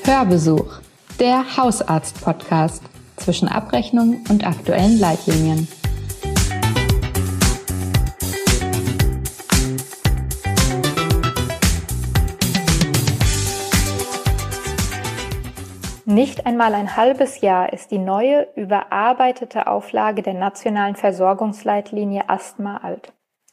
Hörbesuch, der Hausarzt-Podcast zwischen Abrechnung und aktuellen Leitlinien. Nicht einmal ein halbes Jahr ist die neue, überarbeitete Auflage der nationalen Versorgungsleitlinie Asthma alt.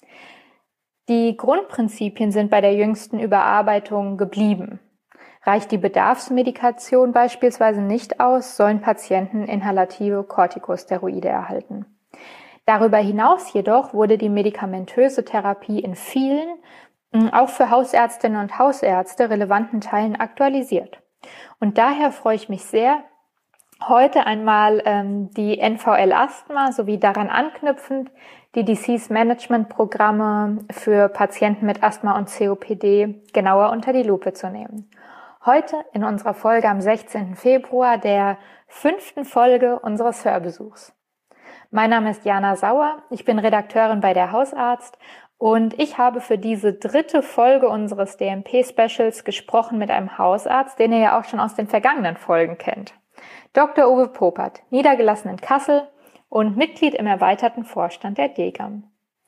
Die Grundprinzipien sind bei der jüngsten Überarbeitung geblieben. Reicht die Bedarfsmedikation beispielsweise nicht aus, sollen Patienten inhalative Corticosteroide erhalten. Darüber hinaus jedoch wurde die medikamentöse Therapie in vielen, auch für Hausärztinnen und Hausärzte relevanten Teilen aktualisiert. Und daher freue ich mich sehr, heute einmal die NVL Asthma sowie daran anknüpfend die Disease Management Programme für Patienten mit Asthma und COPD genauer unter die Lupe zu nehmen. Heute in unserer Folge am 16. Februar, der 5. Folge unseres Hörbesuchs. Mein Name ist Jana Sauer, ich bin Redakteurin bei der Hausarzt und ich habe für diese 3. Folge unseres DMP-Specials gesprochen mit einem Hausarzt, den ihr ja auch schon aus den vergangenen Folgen kennt. Dr. Uwe Popert, niedergelassen in Kassel und Mitglied im erweiterten Vorstand der DGAM.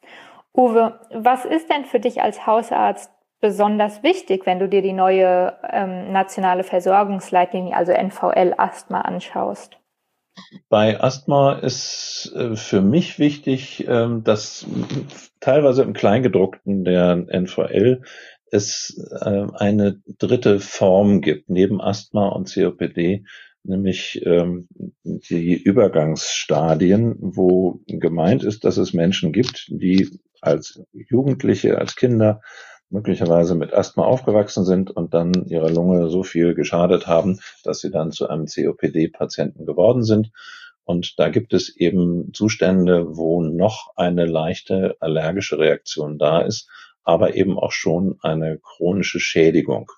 Uwe, was ist denn für dich als Hausarzt besonders wichtig, wenn du dir die neue nationale Versorgungsleitlinie, also NVL Asthma, anschaust? Bei Asthma ist für mich wichtig, dass teilweise im Kleingedruckten der NVL es eine dritte Form gibt, neben Asthma und COPD, nämlich die Übergangsstadien, wo gemeint ist, dass es Menschen gibt, die als Jugendliche, als Kinder möglicherweise mit Asthma aufgewachsen sind und dann ihrer Lunge so viel geschadet haben, dass sie dann zu einem COPD-Patienten geworden sind. Und da gibt es eben Zustände, wo noch eine leichte allergische Reaktion da ist, aber eben auch schon eine chronische Schädigung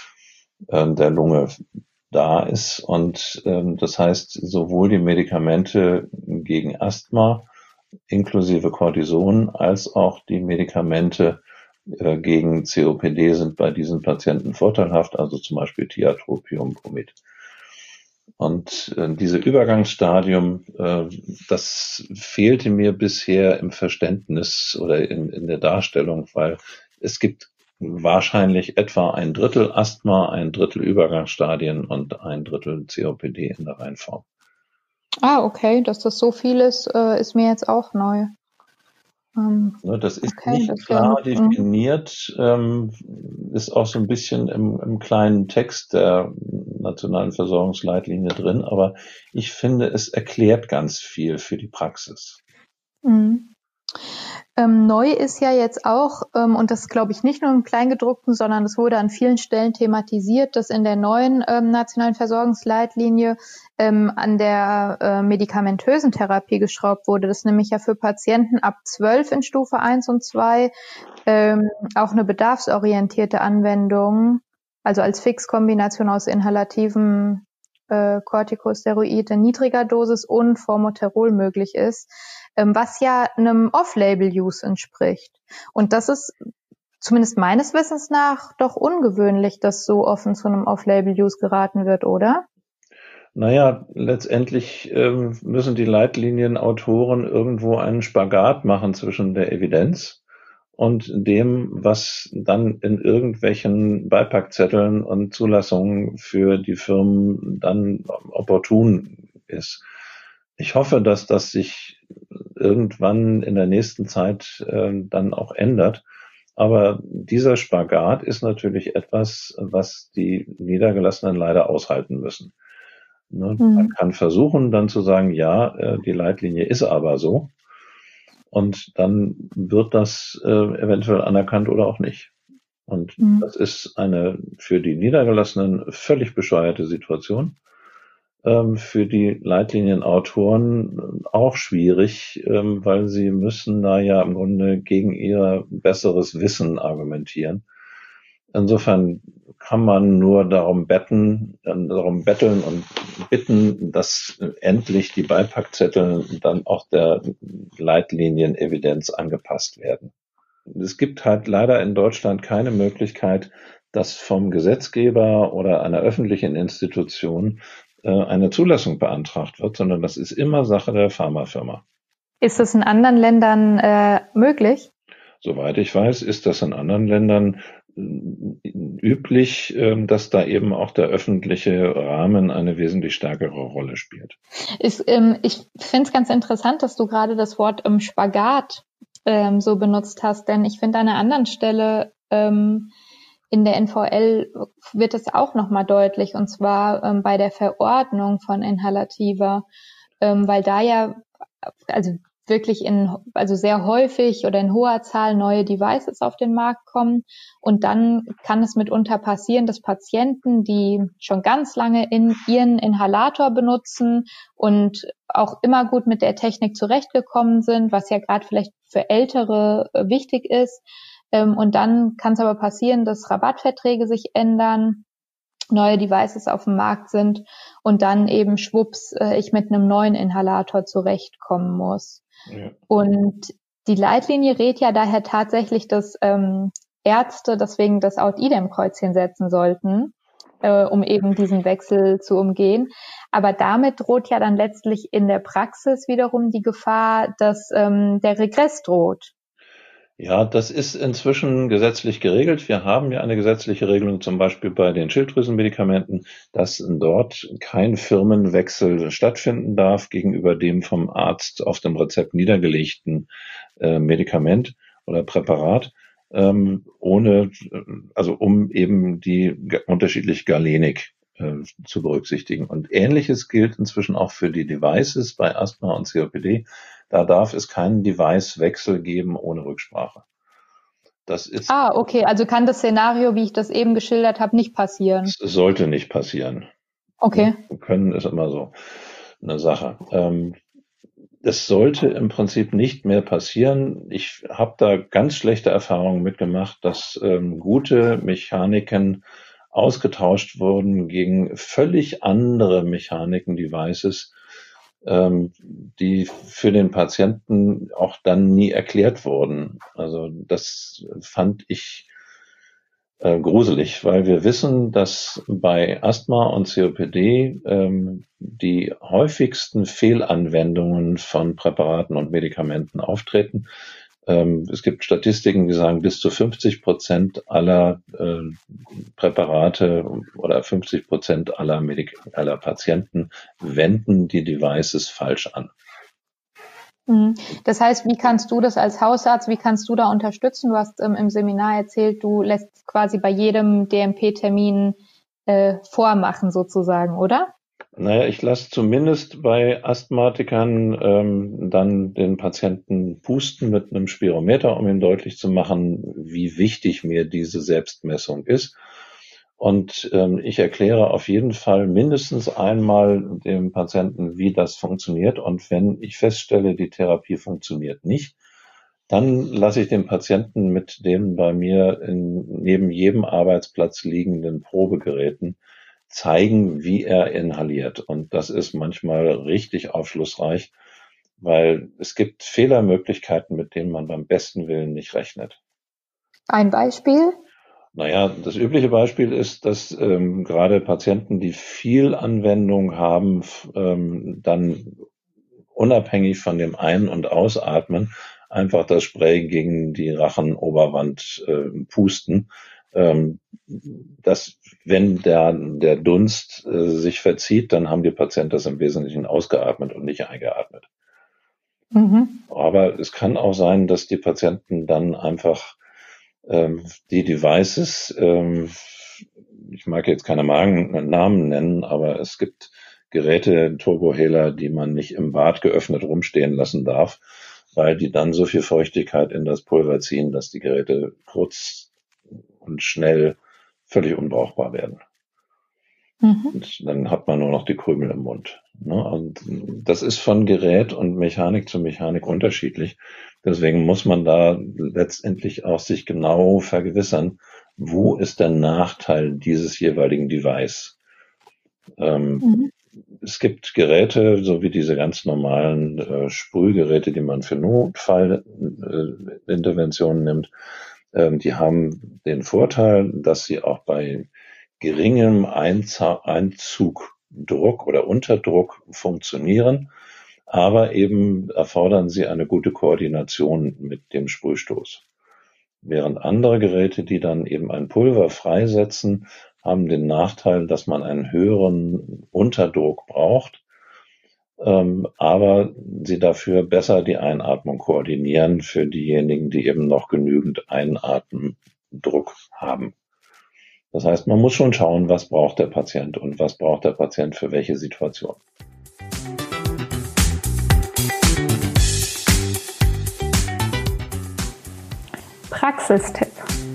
der Lunge da ist. Und das heißt, sowohl die Medikamente gegen Asthma inklusive Cortison als auch die Medikamente gegen COPD sind bei diesen Patienten vorteilhaft, also zum Beispiel Tiotropium, Bromid. Und diese Übergangsstadium, das fehlte mir bisher im Verständnis oder in der Darstellung, weil es gibt wahrscheinlich etwa 1/3 Asthma, 1/3 Übergangsstadien und 1/3 COPD in der Reihenform. Okay, dass das so viel ist mir jetzt auch neu. Das ist nicht klar definiert, ist auch so ein bisschen im kleinen Text der nationalen Versorgungsleitlinie drin, aber ich finde, es erklärt ganz viel für die Praxis. Neu ist ja jetzt auch, und das glaube ich nicht nur im Kleingedruckten, sondern es wurde an vielen Stellen thematisiert, dass in der neuen nationalen Versorgungsleitlinie an der medikamentösen Therapie geschraubt wurde. Das ist nämlich ja für Patienten ab 12 in Stufe 1 und 2 auch eine bedarfsorientierte Anwendung, also als Fixkombination aus inhalativen Corticosteroid in niedriger Dosis und Formoterol möglich ist, was ja einem Off-Label-Use entspricht. Und das ist zumindest meines Wissens nach doch ungewöhnlich, dass so offen zu einem Off-Label-Use geraten wird, oder? Naja, letztendlich müssen die Leitlinienautoren irgendwo einen Spagat machen zwischen der Evidenz und dem, was dann in irgendwelchen Beipackzetteln und Zulassungen für die Firmen dann opportun ist. Ich hoffe, dass das sich irgendwann in der nächsten Zeit dann auch ändert. Aber dieser Spagat ist natürlich etwas, was die Niedergelassenen leider aushalten müssen. Man kann versuchen, dann zu sagen, ja, die Leitlinie ist aber so. Und dann wird das eventuell anerkannt oder auch nicht. Und das ist eine für die Niedergelassenen völlig bescheuerte Situation. Für die Leitlinienautoren auch schwierig, weil sie müssen da ja im Grunde gegen ihr besseres Wissen argumentieren. Insofern kann man nur darum betteln und bitten, dass endlich die Beipackzettel dann auch der Leitlinienen-Evidenz angepasst werden. Es gibt halt leider in Deutschland keine Möglichkeit, dass vom Gesetzgeber oder einer öffentlichen Institution eine Zulassung beantragt wird, sondern das ist immer Sache der Pharmafirma. Ist es in anderen Ländern möglich? Soweit ich weiß, ist das in anderen Ländern üblich, dass da eben auch der öffentliche Rahmen eine wesentlich stärkere Rolle spielt. Ich finde es ganz interessant, dass du gerade das Wort Spagat so benutzt hast, denn ich finde an einer anderen Stelle in der NVL wird es auch nochmal deutlich, und zwar bei der Verordnung von Inhalativa, weil da ja also wirklich sehr häufig oder in hoher Zahl neue Devices auf den Markt kommen. Und dann kann es mitunter passieren, dass Patienten, die schon ganz lange ihren Inhalator benutzen und auch immer gut mit der Technik zurechtgekommen sind, was ja gerade vielleicht für Ältere wichtig ist. Und dann kann es aber passieren, dass Rabattverträge sich ändern, neue Devices auf dem Markt sind und dann eben schwupps ich mit einem neuen Inhalator zurechtkommen muss. Ja. Und die Leitlinie rät ja daher tatsächlich, dass Ärzte deswegen das Out-Idem-Kreuzchen setzen sollten, um eben diesen Wechsel zu umgehen. Aber damit droht ja dann letztlich in der Praxis wiederum die Gefahr, dass der Regress droht. Ja, das ist inzwischen gesetzlich geregelt. Wir haben ja eine gesetzliche Regelung, zum Beispiel bei den Schilddrüsenmedikamenten, dass dort kein Firmenwechsel stattfinden darf gegenüber dem vom Arzt auf dem Rezept niedergelegten Medikament oder Präparat, um eben die unterschiedliche Galenik zu berücksichtigen. Und Ähnliches gilt inzwischen auch für die Devices bei Asthma und COPD. Da darf es keinen Device-Wechsel geben ohne Rücksprache. Das ist. Okay. Also kann das Szenario, wie ich das eben geschildert habe, nicht passieren? Es sollte nicht passieren. Okay. Können ist immer so eine Sache. Es sollte im Prinzip nicht mehr passieren. Ich habe da ganz schlechte Erfahrungen mitgemacht, dass gute Mechaniken ausgetauscht wurden gegen völlig andere Mechaniken, Devices, die für den Patienten auch dann nie erklärt wurden. Also das fand ich gruselig, weil wir wissen, dass bei Asthma und COPD die häufigsten Fehlanwendungen von Präparaten und Medikamenten auftreten. Es gibt Statistiken, die sagen, bis zu 50% aller Präparate oder 50% aller Patienten wenden die Devices falsch an. Das heißt, wie kannst du das als Hausarzt, wie kannst du da unterstützen? Du hast im Seminar erzählt, du lässt quasi bei jedem DMP-Termin vormachen sozusagen, oder? Naja, ich lasse zumindest bei Asthmatikern dann den Patienten pusten mit einem Spirometer, um ihm deutlich zu machen, wie wichtig mir diese Selbstmessung ist. Und ich erkläre auf jeden Fall mindestens einmal dem Patienten, wie das funktioniert. Und wenn ich feststelle, die Therapie funktioniert nicht, dann lasse ich den Patienten mit den bei mir neben jedem Arbeitsplatz liegenden Probegeräten zeigen, wie er inhaliert. Und das ist manchmal richtig aufschlussreich, weil es gibt Fehlermöglichkeiten, mit denen man beim besten Willen nicht rechnet. Ein Beispiel? Naja, das übliche Beispiel ist, dass gerade Patienten, die viel Anwendung haben, dann unabhängig von dem Ein- und Ausatmen einfach das Spray gegen die Rachenoberwand pusten. Dass, wenn der Dunst sich verzieht, dann haben die Patienten das im Wesentlichen ausgeatmet und nicht eingeatmet. Mhm. Aber es kann auch sein, dass die Patienten dann einfach die Devices, ich mag jetzt keine Namen nennen, aber es gibt Geräte, Turbohehler, die man nicht im Bad geöffnet rumstehen lassen darf, weil die dann so viel Feuchtigkeit in das Pulver ziehen, dass die Geräte kurz und schnell völlig unbrauchbar werden. Mhm. Und dann hat man nur noch die Krümel im Mund. Und das ist von Gerät und Mechanik zu Mechanik unterschiedlich. Deswegen muss man da letztendlich auch sich genau vergewissern, wo ist der Nachteil dieses jeweiligen Device. Es gibt Geräte, so wie diese ganz normalen Sprühgeräte, die man für Notfallinterventionen nimmt. Die haben den Vorteil, dass sie auch bei geringem Einzugdruck oder Unterdruck funktionieren, aber eben erfordern sie eine gute Koordination mit dem Sprühstoß. Während andere Geräte, die dann eben ein Pulver freisetzen, haben den Nachteil, dass man einen höheren Unterdruck braucht, aber sie dafür besser die Einatmung koordinieren für diejenigen, die eben noch genügend Einatmendruck haben. Das heißt, man muss schon schauen, was braucht der Patient und was braucht der Patient für welche Situation. Praxistipp.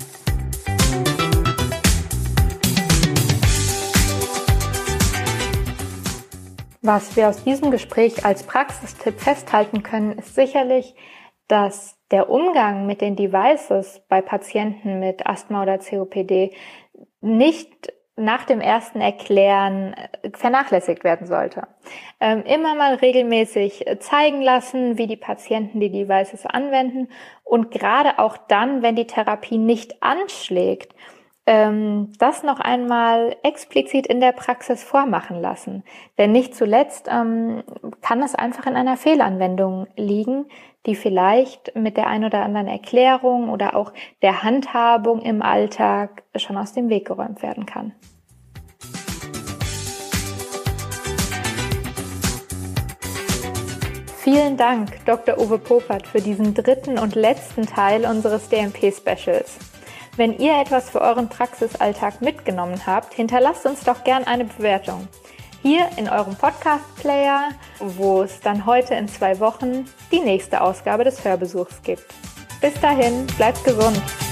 Was wir aus diesem Gespräch als Praxistipp festhalten können, ist sicherlich, dass der Umgang mit den Devices bei Patienten mit Asthma oder COPD nicht nach dem ersten Erklären vernachlässigt werden sollte. Immer mal regelmäßig zeigen lassen, wie die Patienten die Devices anwenden und gerade auch dann, wenn die Therapie nicht anschlägt, das noch einmal explizit in der Praxis vormachen lassen. Denn nicht zuletzt kann es einfach in einer Fehlanwendung liegen, die vielleicht mit der ein oder anderen Erklärung oder auch der Handhabung im Alltag schon aus dem Weg geräumt werden kann. Vielen Dank, Dr. Uwe Popert, für diesen dritten und letzten Teil unseres DMP-Specials. Wenn ihr etwas für euren Praxisalltag mitgenommen habt, hinterlasst uns doch gern eine Bewertung. Hier in eurem Podcast-Player, wo es dann heute in 2 Wochen die nächste Ausgabe des Hörbesuchs gibt. Bis dahin, bleibt gesund!